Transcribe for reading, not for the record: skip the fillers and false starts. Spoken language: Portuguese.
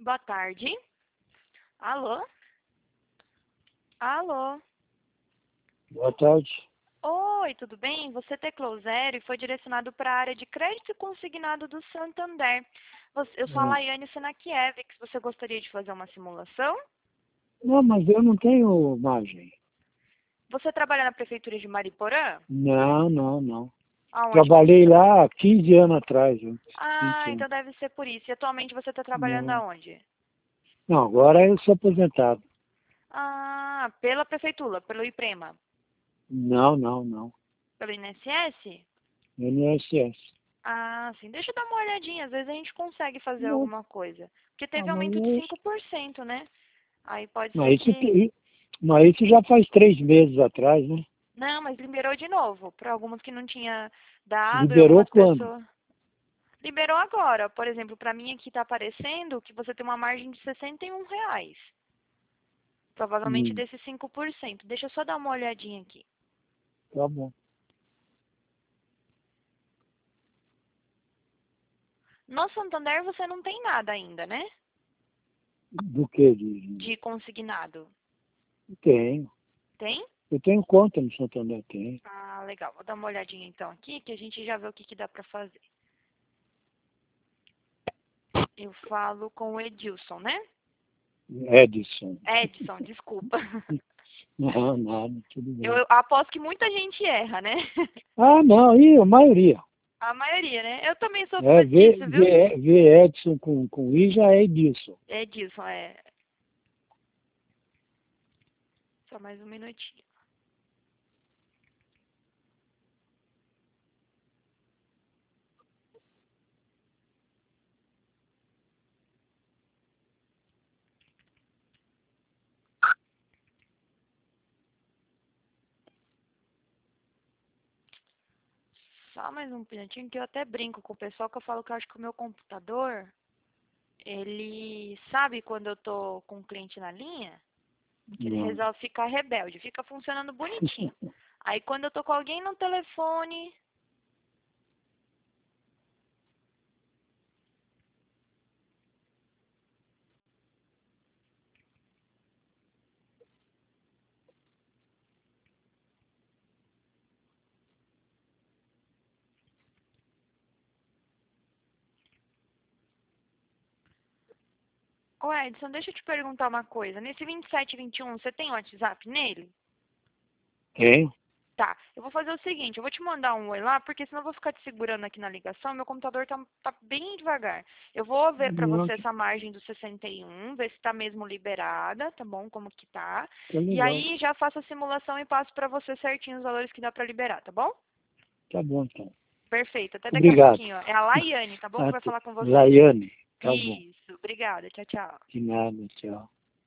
Boa tarde. Alô? Alô? Boa tarde. Oi, tudo bem? Você teclou 0 e foi direcionado para a área de crédito consignado do Santander. Eu sou a Laiane Senakiewicz. Você gostaria de fazer uma simulação? Não, mas eu não tenho margem. Você trabalha na prefeitura de Mariporã? Não. Aonde? Trabalhei lá há 15 anos atrás. 20 Ah, anos. então deve ser por isso. E atualmente você está trabalhando Não. aonde? Não, agora eu sou aposentado. Ah, pela prefeitura, pelo IPREMA. Não. Pelo INSS? INSS. Ah, sim. Deixa eu dar uma olhadinha. Às vezes a gente consegue fazer Não. alguma coisa. Porque Ah, teve aumento de 5%, né? Aí pode ser mas, que... mas isso já faz 3 meses atrás, né? Não, mas liberou de novo. Para algumas que não tinha dado e Liberou algumas quando? pessoas... Liberou agora. Por exemplo, para mim aqui está aparecendo que você tem uma margem de R$ 61. Provavelmente Hum, desses 5%. Deixa eu só dar uma olhadinha aqui. tá bom. No Santander você não tem nada ainda, né? Do que? De consignado. Tenho. Tem? Eu tenho conta no Santander, tenho. Ah, legal. Vou dar uma olhadinha então aqui, que a gente já vê o que, que dá pra fazer. Eu falo com o Edilson, né? Edson. Edson, desculpa. Não, nada, tudo bem. Eu aposto que muita gente erra, né? Ah, não, e a maioria. A maioria, né? Eu também É, sofro disso, viu? ver Edson com I já é Edilson. Edilson, é. Só mais um minutinho. Só mais um minutinho que eu até brinco com o pessoal que eu falo que eu acho que o meu computador, ele sabe quando eu tô com um cliente na linha, que ele Não. resolve ficar rebelde, fica funcionando bonitinho. Aí quando eu tô com alguém no telefone, ô Edson, deixa eu te perguntar uma coisa. Nesse 27 e 21, você tem WhatsApp nele? Tem? Tá, eu vou fazer o seguinte, eu vou te mandar um oi lá, porque senão eu vou ficar te segurando aqui na ligação, meu computador tá bem devagar. Eu vou ver pra Não, você essa margem do 61, ver se tá mesmo liberada, tá bom, como que tá. tá E legal. aí já faço a simulação e passo pra você certinho os valores que dá pra liberar, tá bom? Tá bom, então. Perfeito, até daqui a Obrigado. pouquinho. É a Laiane, tá bom, que vai Até. falar com você. Laiane. Tá bom. Isso, obrigada, tchau, tchau. De nada, tchau.